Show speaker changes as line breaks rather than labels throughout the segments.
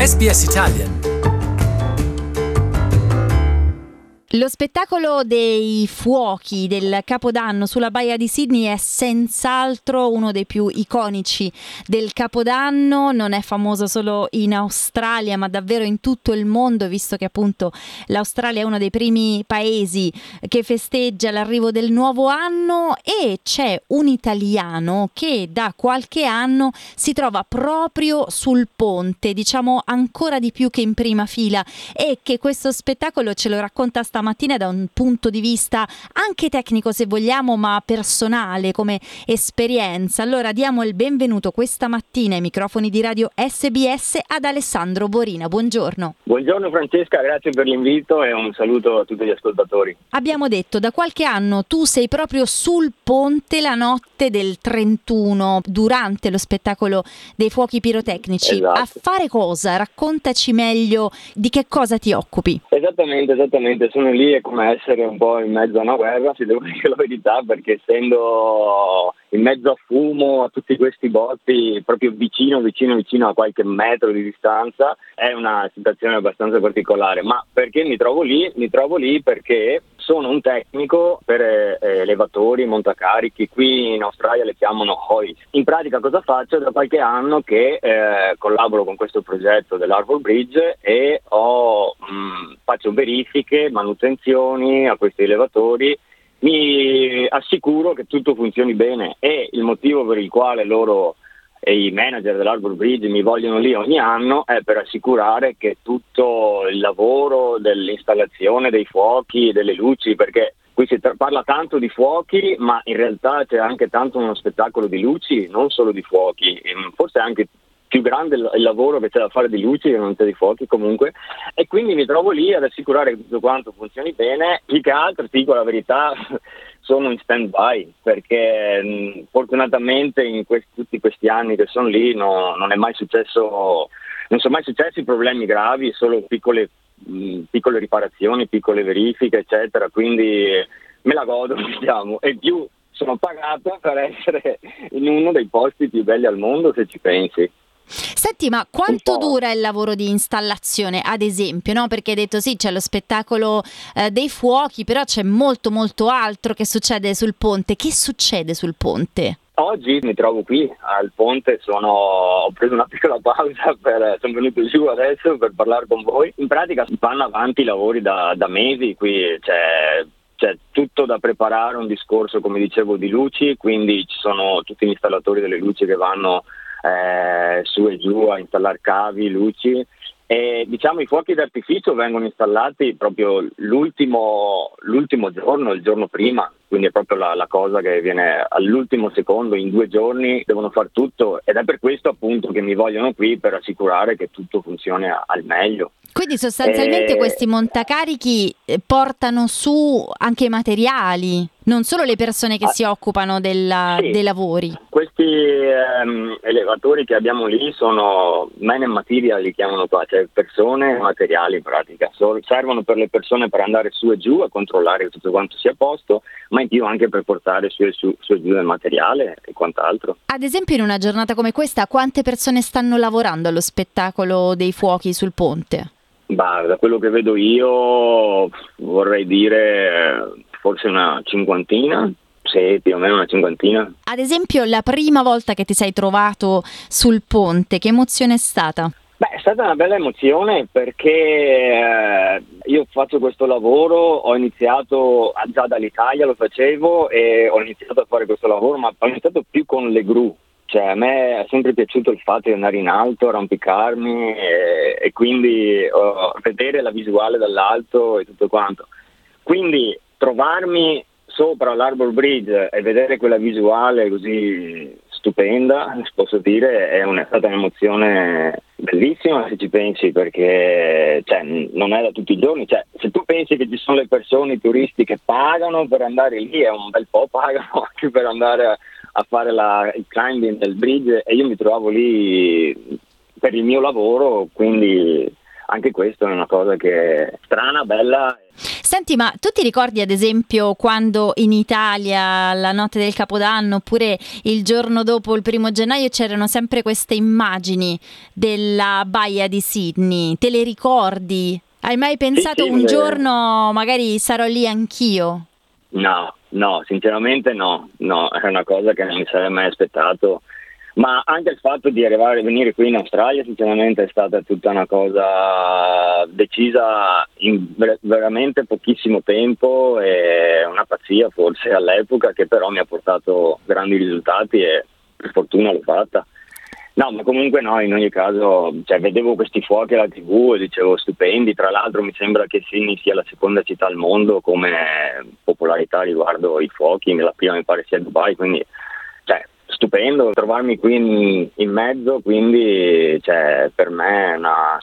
SBS Italian.
Lo spettacolo dei fuochi del Capodanno sulla baia di Sydney è senz'altro uno dei più iconici del Capodanno. Non è famoso solo in Australia, ma davvero in tutto il mondo, visto che appunto l'Australia è uno dei primi paesi che festeggia l'arrivo del nuovo anno, e c'è un italiano che da qualche anno si trova proprio sul ponte, diciamo ancora di più che in prima fila, e che questo spettacolo ce lo racconta stamattina da un punto di vista anche tecnico, se vogliamo, ma personale come esperienza. Allora diamo il benvenuto questa mattina ai microfoni di Radio SBS ad Alessandro Borina. Buongiorno.
Buongiorno Francesca, grazie per l'invito e un saluto a tutti gli ascoltatori.
Abbiamo detto, da qualche anno tu sei proprio sul ponte la notte del 31 durante lo spettacolo dei fuochi pirotecnici.
Esatto.
A fare cosa? Raccontaci meglio di che cosa ti occupi.
Esattamente, sono lì, è come essere un po' in mezzo a una guerra, se devo dire la verità, perché essendo in mezzo a fumo, a tutti questi botti, proprio vicino a qualche metro di distanza, è una situazione abbastanza particolare. Ma perché mi trovo lì? Mi trovo lì perché sono un tecnico per elevatori, montacarichi, qui in Australia le chiamano hoist. In pratica cosa faccio? Da qualche anno che collaboro con questo progetto dell'Harbour Bridge e faccio verifiche, manutenzioni a questi elevatori. Mi assicuro che tutto funzioni bene, e il motivo per il quale loro e i manager dell'Harbour Bridge mi vogliono lì ogni anno è per assicurare che tutto il lavoro dell'installazione dei fuochi e delle luci, perché qui si parla tanto di fuochi, ma in realtà c'è anche tanto uno spettacolo di luci, non solo di fuochi, forse anche più grande il lavoro che c'è da fare di luci che non c'è di fuochi comunque, e quindi mi trovo lì ad assicurare che tutto quanto funzioni bene. Più che altro, ti dico la verità, sono in stand-by perché fortunatamente in tutti questi anni che sono lì non sono mai successi problemi gravi, solo piccole riparazioni, piccole verifiche eccetera, quindi me la godo, diciamo, e più sono pagato per essere in uno dei posti più belli al mondo, se ci pensi.
Senti, ma quanto dura il lavoro di installazione, ad esempio, no? Perché hai detto sì, c'è lo spettacolo dei fuochi, però c'è molto altro che succede sul ponte. Che succede sul ponte?
Oggi mi trovo qui al ponte, ho preso una piccola pausa, sono venuto giù adesso per parlare con voi. In pratica vanno avanti i lavori da mesi, qui c'è tutto da preparare, un discorso come dicevo di luci, quindi ci sono tutti gli installatori delle luci che vanno su e giù a installare cavi, luci, e diciamo i fuochi d'artificio vengono installati proprio l'ultimo giorno, il giorno prima, quindi è proprio la cosa che viene all'ultimo secondo. In 2 giorni devono far tutto, ed è per questo appunto che mi vogliono qui, per assicurare che tutto funzioni al meglio.
Quindi sostanzialmente questi montacarichi portano su anche i materiali, non solo le persone che si occupano dei lavori.
Questi elevatori che abbiamo lì sono man and material, li chiamano qua, cioè persone e materiali in pratica. Servono per le persone per andare su e giù a controllare che tutto quanto sia a posto, ma in più anche per portare su e giù del materiale e quant'altro.
Ad esempio, in una giornata come questa, quante persone stanno lavorando allo spettacolo dei fuochi sul ponte?
Da quello che vedo io vorrei dire forse una cinquantina, sì, più o meno una cinquantina.
Ad esempio, la prima volta che ti sei trovato sul ponte, che emozione è stata?
È stata una bella emozione perché io faccio questo lavoro, ho iniziato già dall'Italia, lo facevo, e ho iniziato a fare questo lavoro, ma ho iniziato più con le gru. Cioè, a me è sempre piaciuto il fatto di andare in alto, arrampicarmi e quindi vedere la visuale dall'alto e tutto quanto. Quindi trovarmi sopra l'Harbour Bridge e vedere quella visuale così stupenda, posso dire, è stata un'emozione bellissima, se ci pensi, perché non è da tutti i giorni. Se tu pensi che ci sono le persone, i turisti che pagano per andare lì, è un bel po' pagano anche per andare a fare il climbing del bridge, e io mi trovavo lì per il mio lavoro, quindi anche questo è una cosa che è strana, bella.
Senti, ma tu ti ricordi ad esempio quando in Italia la notte del Capodanno oppure il giorno dopo il 1° gennaio c'erano sempre queste immagini della baia di Sydney? Te le ricordi? Hai mai pensato
Sì,
un giorno magari sarò lì anch'io?
no, sinceramente no, è una cosa che non mi sarei mai aspettato, ma anche il fatto di venire qui in Australia sinceramente è stata tutta una cosa decisa in veramente pochissimo tempo e una pazzia forse all'epoca, che però mi ha portato grandi risultati e per fortuna l'ho fatta. No, ma comunque no, in ogni caso, cioè, vedevo questi fuochi alla TV e dicevo stupendi. Tra l'altro mi sembra che Sydney sia la seconda città al mondo come popolarità riguardo i fuochi, la prima mi pare sia Dubai, quindi cioè, stupendo trovarmi qui in mezzo, quindi cioè, per me è una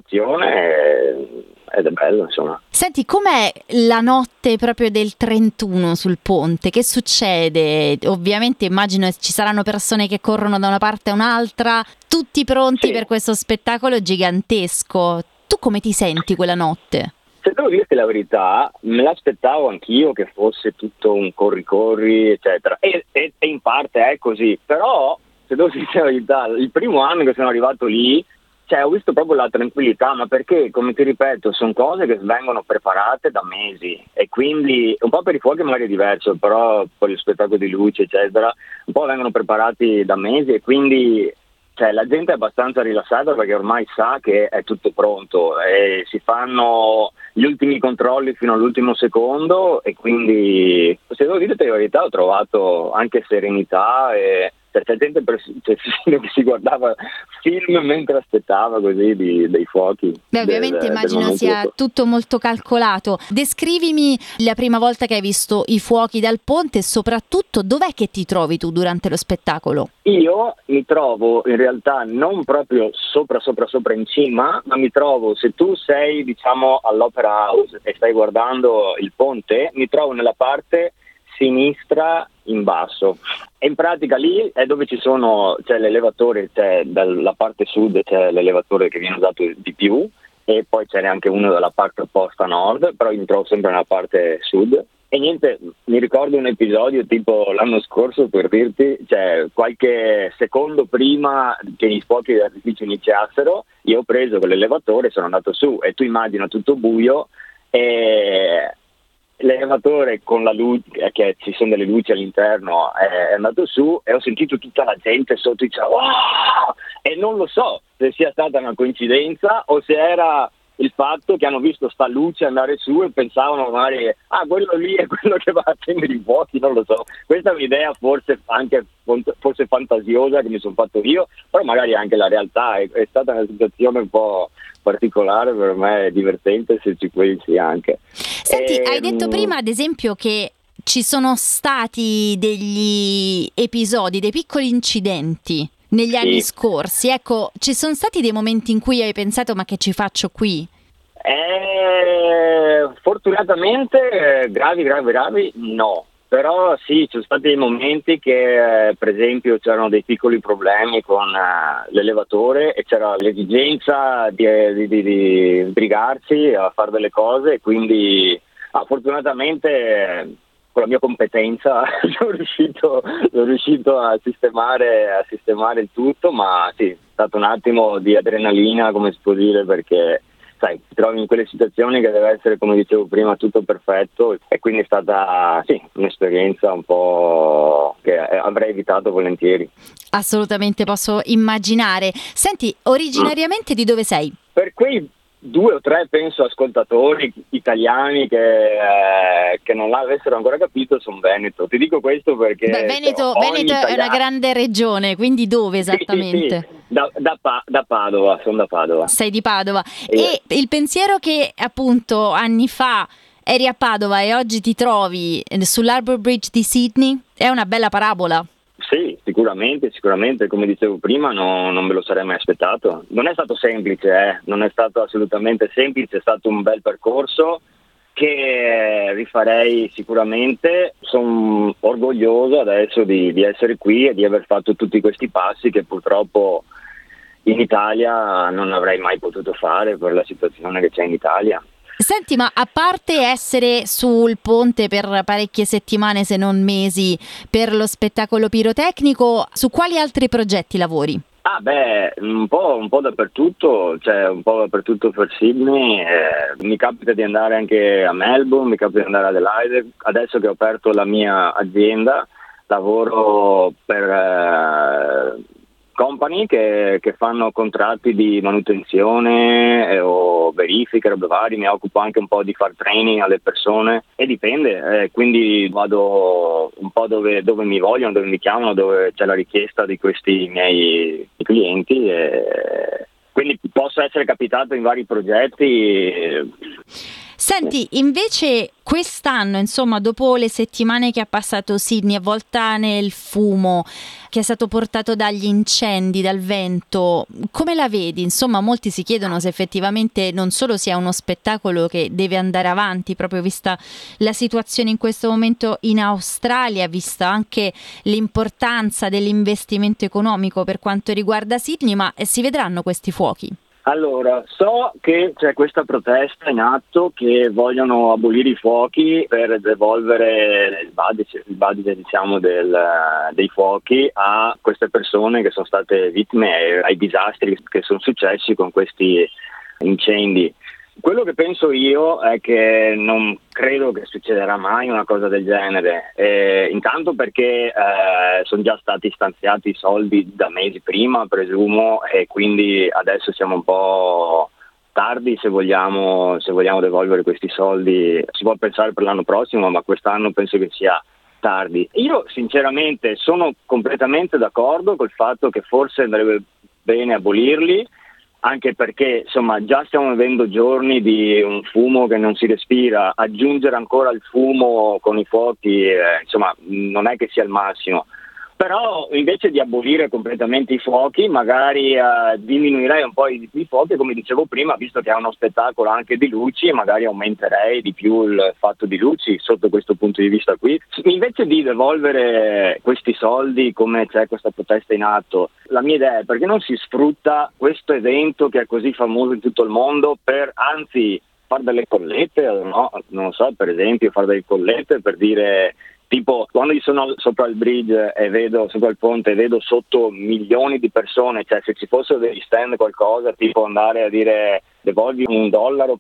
soddisfazione ed è bello, insomma.
Senti, com'è la notte proprio del 31 sul ponte? Che succede? Ovviamente immagino ci saranno persone che corrono da una parte a un'altra, tutti pronti
Sì.
per questo spettacolo gigantesco. Tu come ti senti quella notte?
Se devo dirti la verità, me l'aspettavo anch'io che fosse tutto un corri-corri, eccetera, e in parte è così, però se devo dirti la verità, il primo anno che sono arrivato lì, cioè, ho visto proprio la tranquillità, ma perché, come ti ripeto, sono cose che vengono preparate da mesi e quindi un po' per i fuochi magari è diverso, però per lo spettacolo di luce, eccetera, un po' vengono preparati da mesi e quindi cioè, la gente è abbastanza rilassata perché ormai sa che è tutto pronto e si fanno gli ultimi controlli fino all'ultimo secondo e quindi, se devo dire la verità, ho trovato anche serenità e c'è gente che si guardava film mentre aspettava così dei fuochi.
Beh, ovviamente immagino sia tutto molto calcolato. Descrivimi la prima volta che hai visto i fuochi dal ponte e soprattutto dov'è che ti trovi tu durante lo spettacolo?
Io mi trovo in realtà non proprio sopra in cima, ma mi trovo, se tu sei diciamo all'Opera House e stai guardando il ponte, mi trovo nella parte sinistra in basso e in pratica lì è dove c'è l'elevatore, c'è dalla parte sud c'è l'elevatore che viene usato di più e poi c'è anche uno dalla parte opposta nord, però io mi trovo sempre nella parte sud e niente, mi ricordo un episodio tipo l'anno scorso, per dirti, cioè qualche secondo prima che i fuochi d'artificio iniziassero io ho preso quell'elevatore e sono andato su e tu immagina tutto buio e l'elevatore con la luce, che ci sono delle luci all'interno, è andato su e ho sentito tutta la gente sotto diceva wow! E non lo so se sia stata una coincidenza o se era il fatto che hanno visto sta luce andare su e pensavano magari quello lì è quello che va a accendere i fuochi, non lo so. Questa è un'idea forse fantasiosa che mi sono fatto io, però magari anche la realtà è stata una situazione un po' particolare per me, divertente se ci pensi anche.
Senti, hai detto prima ad esempio che ci sono stati degli episodi, dei piccoli incidenti negli anni scorsi. Ecco, ci sono stati dei momenti in cui hai pensato ma che ci faccio qui?
Fortunatamente gravi no, però sì, ci sono stati dei momenti che per esempio c'erano dei piccoli problemi con l'elevatore e c'era l'esigenza di sbrigarsi a fare delle cose e quindi fortunatamente con la mia competenza sono riuscito a sistemare il tutto, ma sì, è stato un attimo di adrenalina, come si può dire, perché sai, ti trovi in quelle situazioni che deve essere, come dicevo prima, tutto perfetto e quindi è stata un'esperienza un po' che avrei evitato volentieri.
Assolutamente, posso immaginare. Senti, originariamente di dove sei?
Per quei 2 o 3 penso ascoltatori italiani che non l'avessero ancora capito, sono veneto. Ti dico questo perché
Veneto è una grande regione, quindi dove esattamente?
Sì. Da Padova, sono da Padova.
Sei di Padova. E il pensiero che appunto anni fa eri a Padova e oggi ti trovi sull'Harbour Bridge di Sydney è una bella parabola.
Sì, sicuramente, come dicevo prima non me lo sarei mai aspettato. Non è stato semplice, non è stato assolutamente semplice, è stato un bel percorso che rifarei sicuramente. Sono orgoglioso adesso di essere qui e di aver fatto tutti questi passi che purtroppo in Italia non avrei mai potuto fare per la situazione che c'è in Italia.
Senti, ma a parte essere sul ponte per parecchie settimane, se non mesi, per lo spettacolo pirotecnico, su quali altri progetti lavori?
Un po' dappertutto, cioè un po' dappertutto per Sydney, mi capita di andare anche a Melbourne, mi capita di andare ad Adelaide. Adesso che ho aperto la mia azienda, lavoro per company che fanno contratti di manutenzione o verifiche, robe varie. Mi occupo anche un po' di far training alle persone e dipende, quindi vado un po' dove mi vogliono, dove mi chiamano, dove c'è la richiesta di questi miei clienti, quindi posso essere capitato in vari progetti.
Senti, invece quest'anno, insomma, dopo le settimane che ha passato Sydney avvolta nel fumo, che è stato portato dagli incendi, dal vento, come la vedi? Insomma, molti si chiedono se effettivamente non solo sia uno spettacolo che deve andare avanti, proprio vista la situazione in questo momento in Australia, vista anche l'importanza dell'investimento economico per quanto riguarda Sydney, ma si vedranno questi fuochi?
Allora, so che c'è questa protesta in atto che vogliono abolire i fuochi per devolvere il budget diciamo, dei fuochi a queste persone che sono state vittime ai disastri che sono successi con questi incendi. Quello che penso io è che non credo che succederà mai una cosa del genere, intanto perché sono già stati stanziati i soldi da mesi prima, presumo, e quindi adesso siamo un po' tardi se vogliamo devolvere questi soldi. Si può pensare per l'anno prossimo, ma quest'anno penso che sia tardi. Io sinceramente sono completamente d'accordo col fatto che forse andrebbe bene abolirli, anche perché insomma già stiamo vivendo giorni di un fumo che non si respira. Aggiungere ancora il fumo con i fuochi insomma non è che sia il massimo. Però invece di abolire completamente i fuochi, magari diminuirei un po' i fuochi, come dicevo prima, visto che è uno spettacolo anche di luci, magari aumenterei di più il fatto di luci sotto questo punto di vista qui. Invece di devolvere questi soldi, come c'è questa protesta in atto, la mia idea è perché non si sfrutta questo evento che è così famoso in tutto il mondo per, anzi, fare delle collette, no? Non so, per esempio, fare delle collette per dire... Tipo, quando io sono sopra il bridge e vedo, sopra il ponte, e vedo sotto milioni di persone, cioè se ci fossero degli stand qualcosa, tipo andare a dire devolvi $1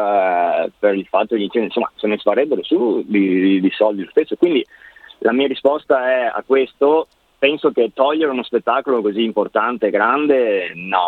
per il fatto di incendi, insomma, se ne farebbero su di soldi lo stesso. Quindi la mia risposta è a questo. Penso che togliere uno spettacolo così importante e grande, no,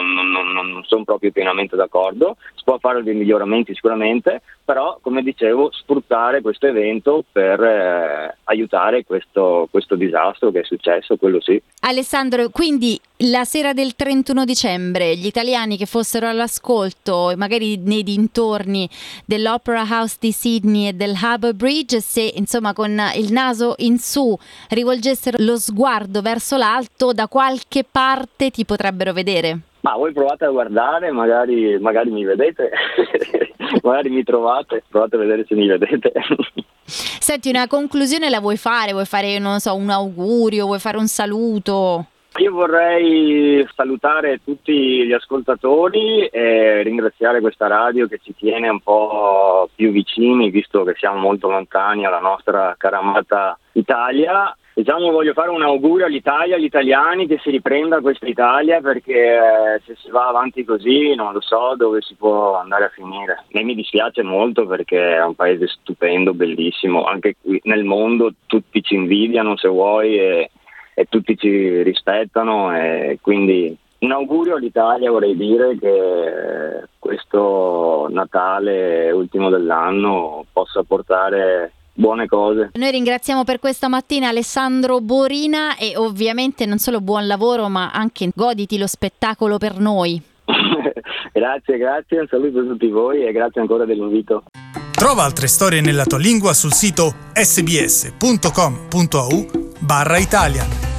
non sono proprio pienamente d'accordo. Si può fare dei miglioramenti sicuramente, però come dicevo sfruttare questo evento per aiutare questo disastro che è successo, quello sì.
Alessandro, quindi la sera del 31 dicembre gli italiani che fossero all'ascolto, magari nei dintorni dell'Opera House di Sydney e del Harbour Bridge, se insomma con il naso in su rivolgessero lo sguardo verso l'alto, da qualche parte ti potrebbero vedere?
Ma voi provate a guardare, magari mi vedete, magari mi trovate, provate a vedere se mi vedete.
Senti, una conclusione la vuoi fare? Vuoi fare, non so, un augurio? Vuoi fare un saluto?
Io vorrei salutare tutti gli ascoltatori e ringraziare questa radio che ci tiene un po' più vicini, visto che siamo molto lontani alla nostra cara amata Italia. Diciamo, voglio fare un augurio all'Italia, agli italiani, che si riprenda questa Italia, perché se si va avanti così non lo so dove si può andare a finire. A me mi dispiace molto perché è un paese stupendo, bellissimo, anche qui nel mondo tutti ci invidiano se vuoi e tutti ci rispettano, e quindi un augurio all'Italia, vorrei dire che questo Natale ultimo dell'anno possa portare buone cose.
Noi ringraziamo per questa mattina Alessandro Borina e ovviamente non solo buon lavoro, ma anche goditi lo spettacolo per noi.
Grazie, un saluto a tutti voi e grazie ancora dell'invito.
Trova altre storie nella tua lingua sul sito sbs.com.au/Italian.